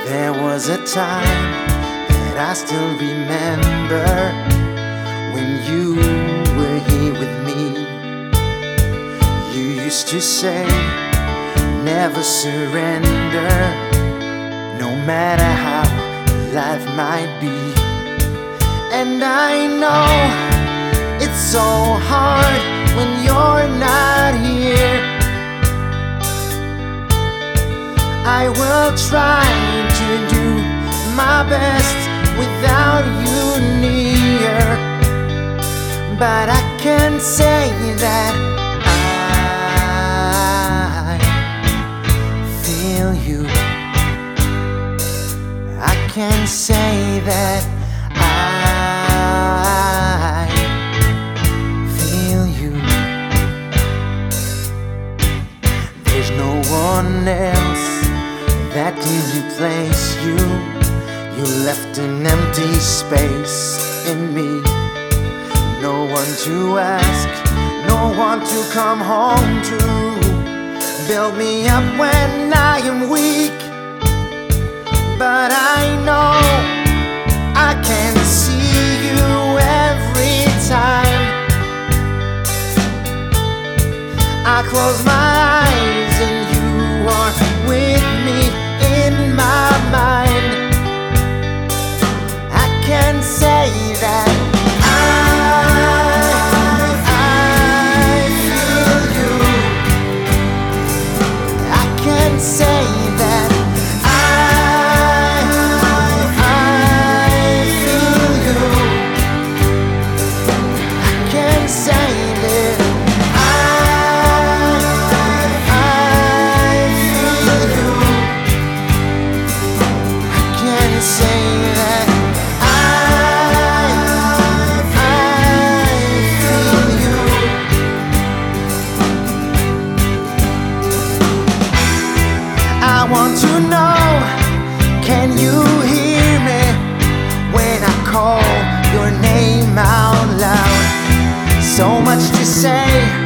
There was a time that I still remember when you were here with me. You used to say, never surrender, no matter how life might be. And I know it's so hard when you're not here. I will try to do my best without you near, but I can't say that I feel you. I can't say that I feel you. There's no one else that can replace you. You left an empty space in me. No one to ask, no one to come home to. Build me up when I am weak, but I know I can see you every time. I close my eyes and you are with me in my mind. I can say that I feel you. I can say that I feel you. I can say that say that I feel you. I want to know, can you hear me when I call your name out loud? So much to say,